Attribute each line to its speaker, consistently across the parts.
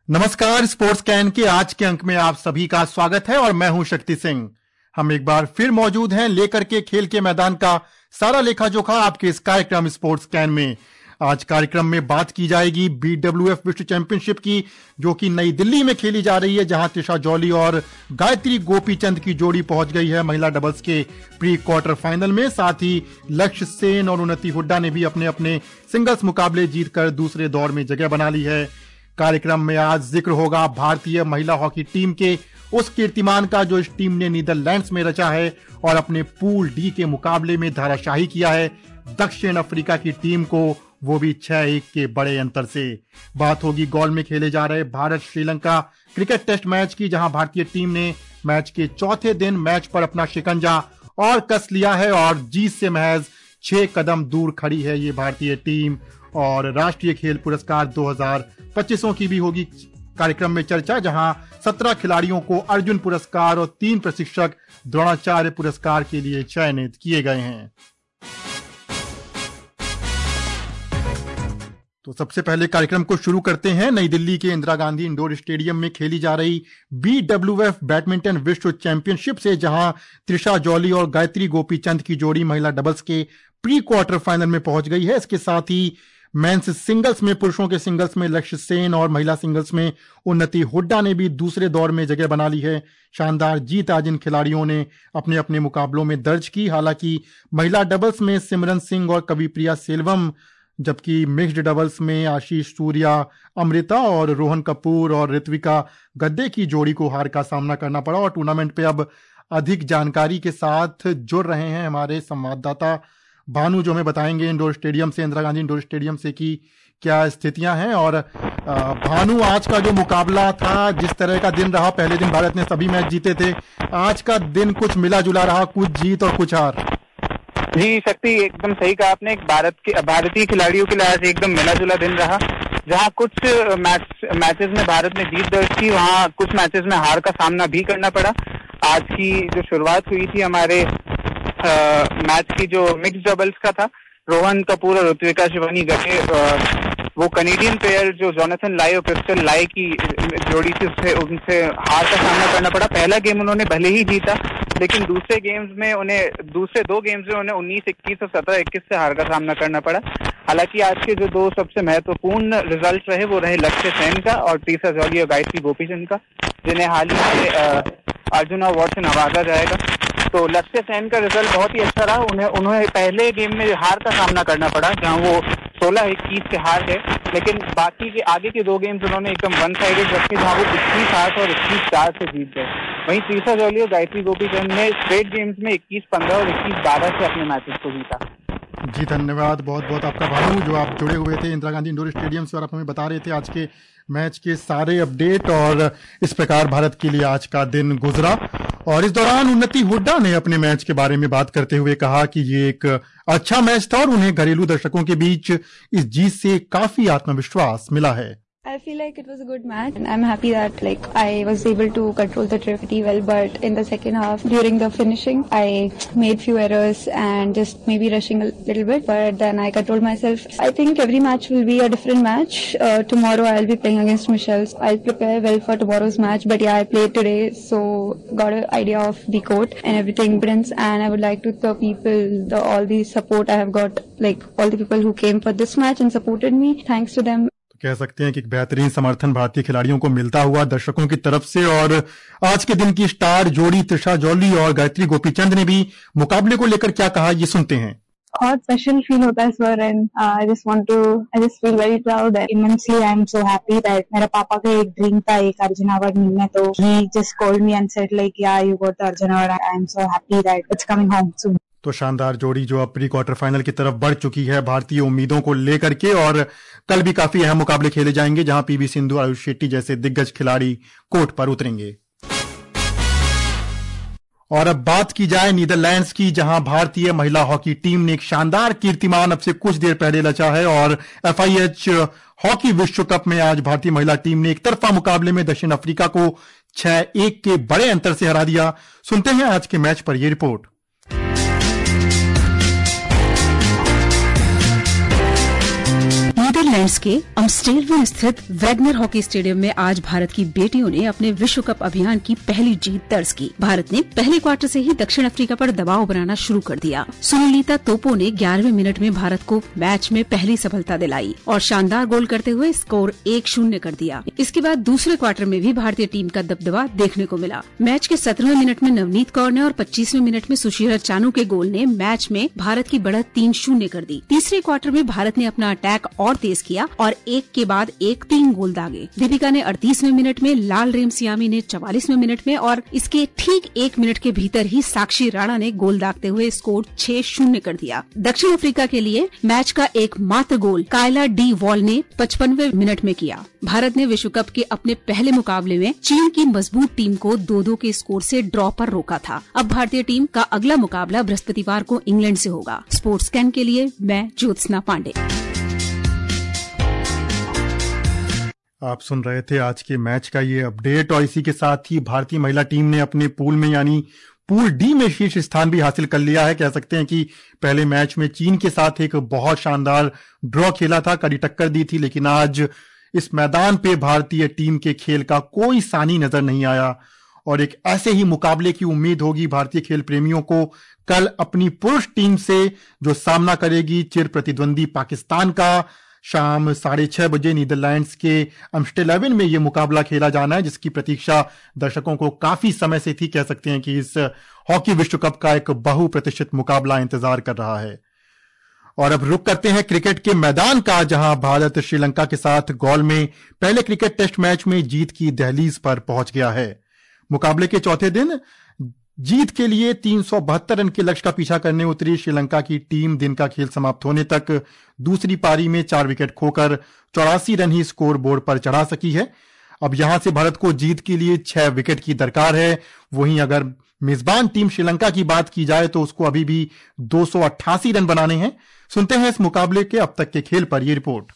Speaker 1: नमस्कार, sports can के आज के अंक में आप सभी का स्वागत है और मैं हूं शक्ति सिंह। हम एक बार फिर मौजूद हैं लेकर के खेल के मैदान का सारा लेखा जोखा आपके इस कार्यक्रम स्पोर्ट्स कैन में। आज कार्यक्रम में बात की जाएगी BWF विश्व चैंपियनशिप की, जो कि नई दिल्ली में खेली जा रही है, जहां त्रिशा जॉली और गायत्री गोपीचंद की जोड़ी पहुंच गई है महिला डबल्स के प्री क्वार्टर फाइनल में। साथ ही लक्ष्य सेन और उन्नति हुड्डा ने भी अपने अपने सिंगल्स मुकाबले जीतकर दूसरे दौर में जगह बना ली है। कार्यक्रम में आज जिक्र होगा भारतीय महिला हॉकी टीम के उस कीर्तिमान का जो इस टीम ने नीदरलैंड्स में रचा है और अपने पूल डी के मुकाबले में धाराशाही किया है दक्षिण अफ्रीका की टीम को, वो भी 6-1 के बड़े अंतर से। बात होगी गॉल में खेले जा रहे Bharat Sri Lanka cricket test match की, जहां भारतीय टीम ने मैच के चौथे दिन मैच पर अपना शिकंजा और कस लिया है और जीत से महज 6 कदम दूर खड़ी है ये भारतीय टीम। और राष्ट्रीय खेल पुरस्कार 2025 की भी होगी कार्यक्रम में चर्चा, जहां 17 खिलाड़ियों को अर्जुन पुरस्कार और 3 प्रशिक्षक द्रोणाचार्य पुरस्कार के लिए चयनित किए गए हैं। तो सबसे पहले कार्यक्रम को शुरू करते हैं नई दिल्ली के इंदिरा गांधी इंडोर स्टेडियम में खेली जा रही BWF बैडमिंटन विश्व चैंपियनशिप से, जहां त्रिशा जॉली और गायत्री गोपीचंद की जोड़ी महिला डबल्स के प्री क्वार्टर फाइनल में पहुंच गई है। इसके साथ ही मेंस सिंगल्स में, पुरुषों के सिंगल्स में लक्ष्य सेन और महिला सिंगल्स में उन्नति हुड्डा ने भी दूसरे दौर में जगह बना ली है। शानदार जीत आज इन खिलाड़ियों ने अपने अपने मुकाबलों में दर्ज की। हालांकि महिला डबल्स में सिमरन सिंह और कविप्रिया सेल्वम, जबकि मिक्स्ड डबल्स में आशीष सूर्या, अमृता और रोहन कपूर और ऋत्विका गद्दे की जोड़ी को हार का सामना करना पड़ा। और टूर्नामेंट पे अब अधिक जानकारी के साथ जुड़ रहे हैं हमारे संवाददाता भानु, जो हमें बताएंगे इंडोर स्टेडियम से, इंदिरा गांधी इंडोर स्टेडियम से कि क्या स्थितियां हैं। और भानु, आज का जो मुकाबला था, जिस तरह का दिन रहा, पहले दिन भारत ने सभी मैच जीते थे, आज का दिन कुछ मिला जुला रहा, कुछ जीत और कुछ हार।
Speaker 2: जी शक्ति, एकदम सही कहा आपने। भारतीय खिलाड़ियों के लिए आज एकदम मिला जुला दिन रहा, जहां कुछ मैचेस में भारत ने जीत दर्ज की, वहां कुछ मैचेस में हार का सामना भी करना पड़ा। आज की जो शुरुआत हुई थी हमारे मैच की, जो मिक्स डबल्स का था, रोहन कपूर और ऋत्विका शिवानी गटे, वो कनेडियन प्लेयर जो जोनाथन लाई और क्रिस्टल लाई की जोड़ी से उनसे हार का सामना करना पड़ा। पहला गेम उन्होंने भले ही जीता, लेकिन दूसरे दो गेम्स में उन्हें 19-21 और 17-21 से हार का सामना करना पड़ा। हालांकि आज के जो दो सबसे महत्वपूर्ण रिजल्ट रहे, वो रहे लक्ष्य सेन का और त्रिशा जॉली और गायत्री गोपीचंद का, जिन्हें हाल ही में अर्जुन अवार्ड से नवाजा जाएगा। तो लक्ष्य सेन का रिजल्ट बहुत ही अच्छा रहा। उन्हें पहले गेम में हार का सामना करना पड़ा, जहां वो 16-21 से हार गए, लेकिन बाकी के आगे के दो गेम्स उन्होंने एकदम वन साइडेड रखे, जहां वो 21-8 और 21-4 से जीत गए। वहीं त्रिशा जॉली और गायत्री गोपीचंद ने स्ट्रेट गेम्स में 21-15 और 21-12 से अपने मैचेस को जीता।
Speaker 1: जी धन्यवाद, बहुत बहुत आपका भानु, जो आप जुड़े हुए थे इंदिरा गांधी इंडोर स्टेडियम से और आप हमें बता रहे थे आज के मैच के सारे अपडेट। और इस प्रकार भारत के लिए आज का दिन गुजरा। और इस दौरान उन्नति हुड्डा ने अपने मैच के बारे में बात करते हुए कहा कि ये एक अच्छा मैच था और उन्हें घरेलू दर्शकों के बीच इस जीत से काफी आत्मविश्वास मिला है।
Speaker 3: I feel like it was a good match and I'm happy that I was able to control the drift pretty well, but in the second half during the finishing I made few errors and just maybe rushing a little bit, but then I controlled myself. I think every match will be a different match. Tomorrow I'll be playing against Michelle's. I'll prepare well for tomorrow's match, but yeah, I played today, so got an idea of the court and everything. And I would like to thank people, all the support I have got, like all the people who came for this match and supported me. Thanks to them.
Speaker 1: कह सकते हैं कि एक बेहतरीन समर्थन भारतीय खिलाड़ियों को मिलता हुआ दर्शकों की तरफ से। और आज के दिन की स्टार जोड़ी त्रिशा जॉली और गायत्री गोपीचंद ने भी मुकाबले को लेकर क्या कहा, ये सुनते हैं।
Speaker 4: बहुत स्पेशल फील होता है sir, and I just feel very proud and immensely I am so happy that मेरा पापा का एक ड्रीम था एक अर्जुन अवार्ड मिलना, तो he just called me and said like ya you got the Arjun award, I am so happy that it's coming home soon.
Speaker 1: तो शानदार जोड़ी जो अब प्री क्वार्टर फाइनल की तरफ बढ़ चुकी है भारतीय उम्मीदों को लेकर के। और कल भी काफी अहम मुकाबले खेले जाएंगे, जहां पीवी सिंधु, आयुष शेट्टी जैसे दिग्गज खिलाड़ी कोर्ट पर उतरेंगे। और अब बात की जाए नीदरलैंड्स की, जहां भारतीय महिला हॉकी टीम ने एक शानदार कीर्तिमान अब से कुछ देर पहले रचा है। और FIH हॉकी विश्व कप में आज भारतीय महिला टीम ने एक तरफा मुकाबले में दक्षिण अफ्रीका को 6-1 के बड़े अंतर से हरा दिया। सुनते हैं आज के मैच पर यह रिपोर्ट।
Speaker 5: नीदरलैंड्स के अम्स्टेलवेन स्थित वैगनर हॉकी स्टेडियम में आज भारत की बेटियों ने अपने विश्व कप अभियान की पहली जीत दर्ज की। भारत ने पहले क्वार्टर से ही दक्षिण अफ्रीका पर दबाव बनाना शुरू कर दिया। सुनीलिता तोपो ने 11वें मिनट में भारत को मैच में पहली सफलता दिलाई और शानदार गोल करते हुए स्कोर 1-0 कर दिया। इसके बाद दूसरे क्वार्टर में भी भारतीय टीम का दबदबा देखने को मिला। मैच के 17वें मिनट में नवनीत कौर ने और 25वें मिनट में सुशीला चानू के गोल ने मैच में भारत की बढ़त 3-0 कर दी। तीसरे क्वार्टर में भारत ने अपना अटैक और तेज किया और एक के बाद एक 3 गोल दागे। दीपिका ने 38वें मिनट में, लाल रेमसियामी ने 44वें मिनट में और इसके ठीक 1 मिनट के भीतर ही साक्षी राणा ने गोल दागते हुए स्कोर 6-0 कर दिया। दक्षिण अफ्रीका के लिए मैच का एकमात्र गोल कायला डी वॉल ने 55वें मिनट में किया। भारत ने विश्व कप के अपने पहले मुकाबले में चीन की मजबूत टीम को 2-2 के स्कोर से ड्रॉ पर रोका था। अब भारतीय टीम का अगला मुकाबला बृहस्पतिवार को इंग्लैंड से होगा। स्पोर्ट्स स्कैन के लिए मैं ज्योत्सना पांडे।
Speaker 1: आप सुन रहे थे आज के मैच का ये अपडेट और इसी के साथ ही भारतीय महिला टीम ने अपने पूल में यानी पूल डी में शीर्ष स्थान भी हासिल कर लिया है। कह सकते हैं कि पहले मैच में चीन के साथ एक बहुत शानदार ड्रॉ खेला था, कड़ी टक्कर दी थी, लेकिन आज इस मैदान पे भारतीय टीम के खेल का कोई सानी नजर नहीं आया और एक ऐसे ही मुकाबले की उम्मीद होगी भारतीय खेल प्रेमियों को कल अपनी पुरुष टीम से जो सामना करेगी चिर प्रतिद्वंदी पाकिस्तान का। शाम 6:30 बजे नीदरलैंड्स के अम्स्टेलवेन में ये मुकाबला खेला जाना है, जिसकी प्रतीक्षा दर्शकों को काफी समय से थी। कह सकते हैं कि इस हॉकी विश्व कप का एक बहुप्रतीक्षित मुकाबला इंतजार कर रहा है। और अब रुक करते हैं क्रिकेट के मैदान का, जहां भारत श्रीलंका के साथ गौल में पहले क्रिकेट टेस्ट मैच में जीत की दहलीज पर पहुंच गया है। मुकाबले के चौथे दिन जीत के लिए 372 रन के लक्ष्य का पीछा करने उतरी श्रीलंका की टीम दिन का खेल समाप्त होने तक दूसरी पारी में 4 विकेट खोकर 84 रन ही स्कोर बोर्ड पर चढ़ा सकी है। अब यहां से भारत को जीत के लिए 6 विकेट की दरकार है। वहीं अगर मेजबान टीम श्रीलंका की बात की जाए तो उसको अभी भी 288 रन बनाने हैं। सुनते हैं इस मुकाबले के अब तक के खेल पर यह रिपोर्ट।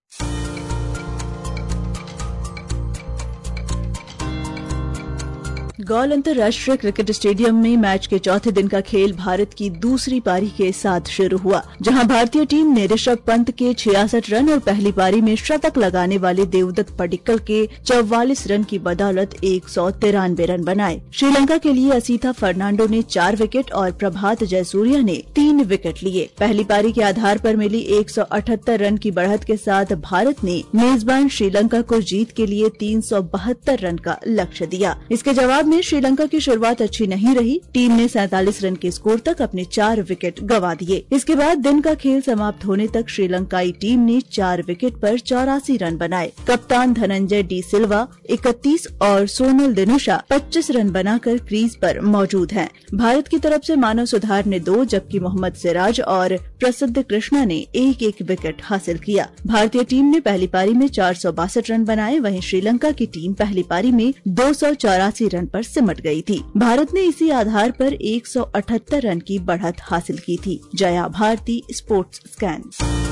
Speaker 6: गौल अंतर्राष्ट्रीय क्रिकेट स्टेडियम में मैच के चौथे दिन का खेल भारत की दूसरी पारी के साथ शुरू हुआ, जहां भारतीय टीम ने ऋषभ पंत के 66 रन और पहली पारी में शतक लगाने वाले देवदत्त पडिक्कल के 44 रन की बदौलत 193 रन बनाए। श्रीलंका के लिए असीथा फर्नांडो ने 4 विकेट और प्रभात जयसूर्या ने 3 विकेट लिए। पहली पारी के आधार पर मिली 178 रन की बढ़त के साथ भारत ने मेजबान श्रीलंका को जीत के लिए 372 रन का लक्ष्य दिया। इसके जवाब में श्रीलंका की शुरुआत अच्छी नहीं रही। टीम ने 47 रन के स्कोर तक अपने 4 विकेट गंवा दिए। इसके बाद दिन का खेल समाप्त होने तक श्रीलंकाई टीम ने 4 विकेट पर 84 रन बनाए। कप्तान धनंजय डी सिल्वा 31 और सोनल दिनुशा 25 रन बनाकर क्रीज पर मौजूद हैं। भारत की तरफ से मानव सुधार ने 2 जबकि मोहम्मद सिराज और प्रसिद्ध कृष्णा ने 1-1 विकेट हासिल किया। भारतीय टीम ने पहली पारी में 462 रन बनाए, वहीं श्रीलंका की टीम पहली पारी में 284 रन पर सिमट गई थी। भारत ने इसी आधार पर 178 रन की बढ़त हासिल की थी। Jaya Bharati, sports scan.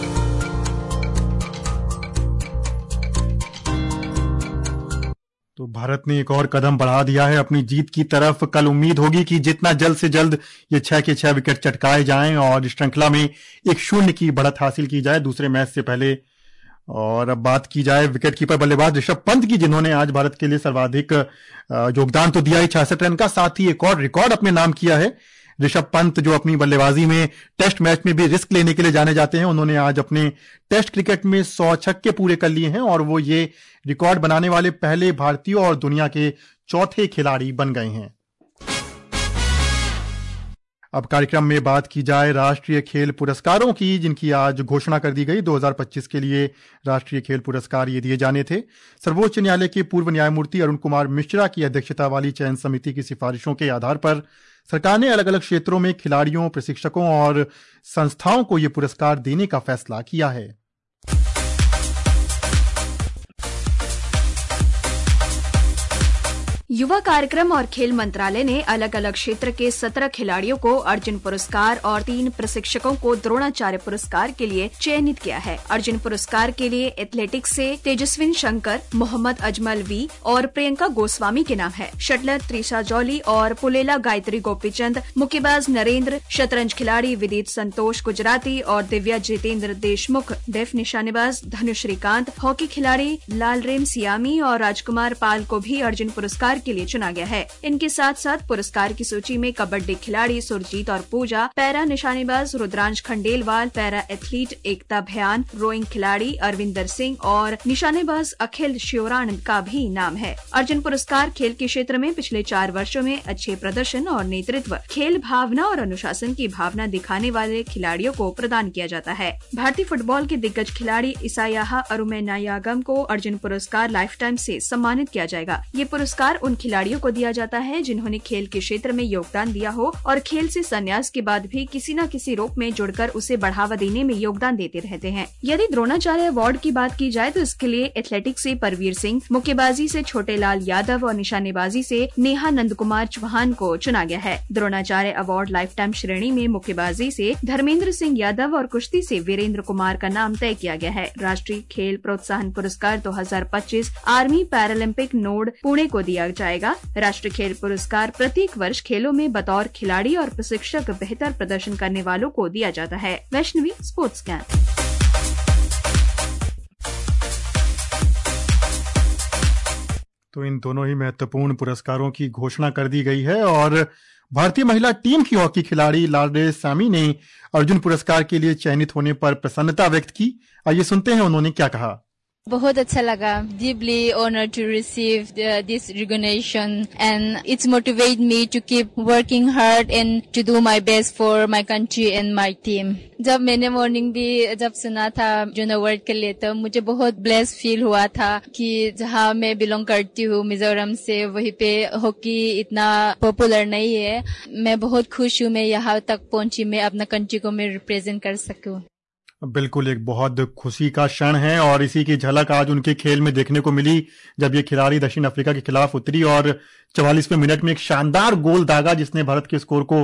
Speaker 1: तो भारत ने एक और कदम बढ़ा दिया है अपनी जीत की तरफ। कल उम्मीद होगी कि जितना जल्द से जल्द ये 6 के 6 विकेट चटकाए जाएं और इस श्रृंखला में 1-0 की बढ़त हासिल की जाए दूसरे मैच से पहले। और अब बात की जाए विकेटकीपर बल्लेबाज ऋषभ पंत की, जिन्होंने आज भारत के लिए सर्वाधिक योगदान तो दिया ही 66 रन का, साथ ही एक और रिकॉर्ड अपने नाम किया है। ऋषभ पंत जो अपनी बल्लेबाजी में टेस्ट मैच में भी रिस्क लेने के लिए जाने जाते हैं, उन्होंने आज अपने टेस्ट क्रिकेट में 100 छक्के पूरे कर लिए हैं और वो ये रिकॉर्ड बनाने वाले पहले भारतीय और दुनिया के चौथे खिलाड़ी बन गए हैं। अब कार्यक्रम में बात की जाए राष्ट्रीय खेल पुरस्कारों की, जिनकी आज घोषणा कर दी गई। 2025 के लिए राष्ट्रीय खेल पुरस्कार ये दिए जाने थे। सर्वोच्च न्यायालय के पूर्व न्यायमूर्ति अरुण कुमार मिश्रा की अध्यक्षता वाली चयन समिति की सिफारिशों के आधार पर सरकार ने अलग अलग क्षेत्रों में खिलाड़ियों, प्रशिक्षकों और संस्थाओं को ये पुरस्कार देने का फैसला किया है।
Speaker 7: युवा कार्यक्रम और खेल मंत्रालय ने अलग अलग क्षेत्र के 17 खिलाड़ियों को अर्जुन पुरस्कार और 3 प्रशिक्षकों को द्रोणाचार्य पुरस्कार के लिए चयनित किया है। अर्जुन पुरस्कार के लिए एथलेटिक्स से तेजस्विन शंकर, मोहम्मद अजमल वी और प्रियंका गोस्वामी के नाम है। शटलर त्रिशा जौली और पुलेला गायत्री गोपीचंद, मुक्केबाज नरेंद्र, शतरंज खिलाड़ी विदित संतोष गुजराती और दिव्या जितेंद्र देशमुख, डेफ निशानेबाज धनु श्रीकांत, हॉकी खिलाड़ी लालरेम सियामी और राजकुमार पाल को भी अर्जुन पुरस्कार के लिए चुना गया है। इनके साथ साथ पुरस्कार की सूची में कबड्डी खिलाड़ी सुरजीत और पूजा, पैरा निशानेबाज Rudransh Khandelwal, para athlete Ekta Bhyan, rowing खिलाड़ी अरविंदर सिंह और निशानेबाज अखिल शिवराण का भी नाम है। अर्जुन पुरस्कार खेल के क्षेत्र में पिछले 4 वर्षों में अच्छे प्रदर्शन और नेतृत्व, खेल भावना और अनुशासन की भावना दिखाने वाले खिलाड़ियों को प्रदान किया जाता है। भारतीय फुटबॉल के दिग्गज खिलाड़ी इसायाहा अरुमेनायागम को अर्जुन पुरस्कार लाइफ टाइम से सम्मानित किया जाएगा। ये पुरस्कार उन खिलाड़ियों को दिया जाता है जिन्होंने खेल के क्षेत्र में योगदान दिया हो और खेल से संन्यास के बाद भी किसी न किसी रूप में जुड़कर उसे बढ़ावा देने में योगदान देते रहते हैं। यदि द्रोणाचार्य अवार्ड की बात की जाए तो इसके लिए एथलेटिक्स से परवीर सिंह, मुक्केबाजी से छोटेलाल यादव और निशानेबाजी से नेहा नंदकुमार चौहान को चुना गया है। द्रोणाचार्य अवार्ड लाइफ टाइम श्रेणी में मुक्केबाजी से धर्मेंद्र सिंह यादव और कुश्ती से वीरेंद्र कुमार का नाम तय किया गया है। राष्ट्रीय खेल प्रोत्साहन पुरस्कार 2025 आर्मी पैरालंपिक नोड पुणे को दिया जाएगा। राष्ट्रीय खेल पुरस्कार प्रत्येक वर्ष खेलों में बतौर खिलाड़ी और प्रशिक्षक बेहतर प्रदर्शन करने वालों को दिया जाता है। Vaishnavi, sports can.
Speaker 1: तो इन दोनों ही महत्वपूर्ण पुरस्कारों की घोषणा कर दी गई है और भारतीय महिला टीम की हॉकी खिलाड़ी लालरे सैमी ने अर्जुन पुरस्कार के लिए चयनित होने पर प्रसन्नता व्यक्त की। आइए सुनते हैं उन्होंने क्या कहा।
Speaker 8: बहुत अच्छा लगा। Deeply honored to receive this recognition and it's motivate me to keep working hard and to do my best for my country and my team. जब मैंने मॉर्निंग भी जब सुना था अर्जुन अवार्ड के लिए तो मुझे बहुत ब्लेस्ड फील हुआ था कि जहाँ मैं बिलोंग करती हूँ मिजोरम से, वहीं पे हॉकी इतना पॉपुलर नहीं है। मैं बहुत खुश हूँ मैं यहाँ तक पहुँची, मैं अपना कंट्री को मैं रिप्रेजेंट कर सकूँ।
Speaker 1: बिल्कुल एक बहुत खुशी का क्षण है और इसी की झलक आज उनके खेल में देखने को मिली जब ये खिलाड़ी दक्षिण अफ्रीका के खिलाफ उतरी और 44वें मिनट में एक शानदार गोल दागा जिसने भारत के स्कोर को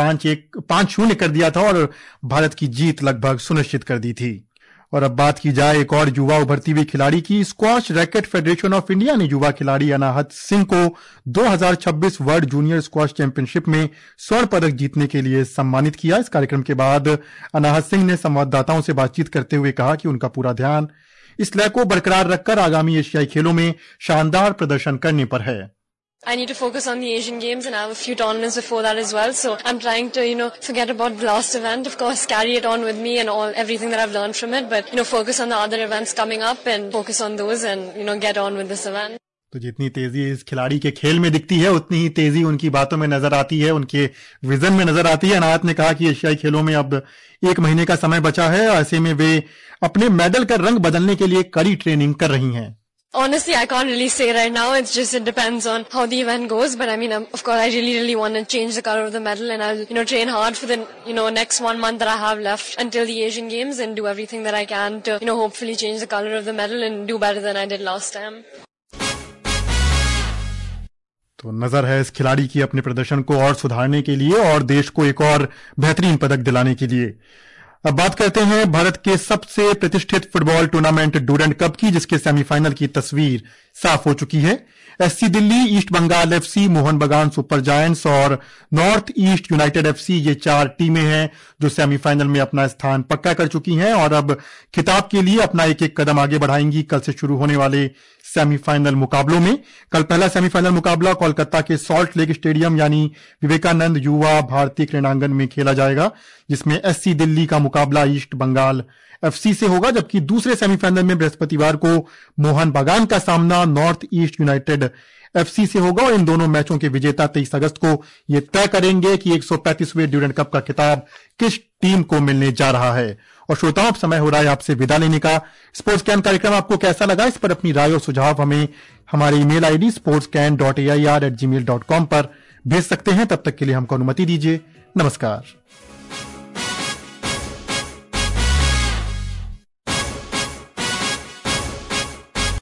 Speaker 1: 5-0 कर दिया था और भारत की जीत लगभग सुनिश्चित कर दी थी। और अब बात की जाए एक और युवा उभरती हुई खिलाड़ी की। Squash racket federation of India ने युवा खिलाड़ी अनाहत सिंह को 2026 वर्ल्ड जूनियर स्क्वॉश चैंपियनशिप में स्वर्ण पदक जीतने के लिए सम्मानित किया। इस कार्यक्रम के बाद अनाहत सिंह ने संवाददाताओं से बातचीत करते हुए कहा कि उनका पूरा ध्यान इस लय को बरकरार रखकर आगामी एशियाई खेलों में शानदार प्रदर्शन करने पर है।
Speaker 9: I need to focus on the Asian Games and I have a few tournaments before that as well. So I'm trying to, forget about the last event. Of course, carry it on with me and everything that I've learned from it. But, focus on the other events coming up and focus on those and, get on with this event.
Speaker 1: तो जितनी तेजी इस खिलाड़ी के खेल में दिखती है उतनी ही तेजी उनकी बातों में नजर आती है, उनके विजन में नजर आती है। अनाहत ने कहा कि एशियाई खेलों में अब 1 महीने का समय बचा है। ऐसे में वे अपने मेडल का रंग बदलने के लिए कड़ी ट्रेनिंग कर रही हैं।
Speaker 9: Honestly, I can't really say right now. It depends on how the event goes. But I mean, of course, I really want to change the color of the medal and I'll, train hard for the, next 1 month that I have left until the Asian Games and do everything that I can to, hopefully change the color of the medal and do better than I did last time.
Speaker 1: तो नजर है इस खिलाड़ी की अपने प्रदर्शन को और सुधारने के लिए और देश को एक और बेहतरीन पदक दिलाने के लिए। अब बात करते हैं भारत के सबसे प्रतिष्ठित फुटबॉल टूर्नामेंट डूरंड कप की, जिसके सेमीफाइनल की तस्वीर साफ हो चुकी है। SC Delhi, east Bengal FC, Mohun Bagan super giants और नॉर्थ ईस्ट यूनाइटेड एफसी ये 4 टीमें हैं जो सेमीफाइनल में अपना स्थान पक्का कर चुकी हैं और अब खिताब के लिए अपना एक कदम आगे बढ़ाएंगी कल से शुरू होने वाले सेमीफाइनल मुकाबलों में। कल पहला सेमीफाइनल मुकाबला कोलकाता के सॉल्ट लेक स्टेडियम यानी विवेकानंद युवा भारतीय क्रीड़ांगन में खेला जाएगा, जिसमें एससी दिल्ली का मुकाबला ईस्ट बंगाल एफसी से होगा, जबकि दूसरे सेमीफाइनल में बृहस्पतिवार को मोहन बगान का सामना नॉर्थ ईस्ट यूनाइटेड एफसी से होगा। और इन दोनों मैचों के विजेता 23 अगस्त को ये तय करेंगे कि 135वें ड्यूरंड कप का खिताब किस टीम को मिलने जा रहा है। और श्रोताओं, अब समय हो रहा है आपसे विदा लेने का। स्पोर्ट्स कैन कार्यक्रम आपको कैसा लगा, इस पर अपनी राय और सुझाव हमें हमारे ईमेल आईडी sportscan.air@gmail.com पर भेज सकते हैं। तब तक के लिए हमको अनुमति दीजिए। नमस्कार।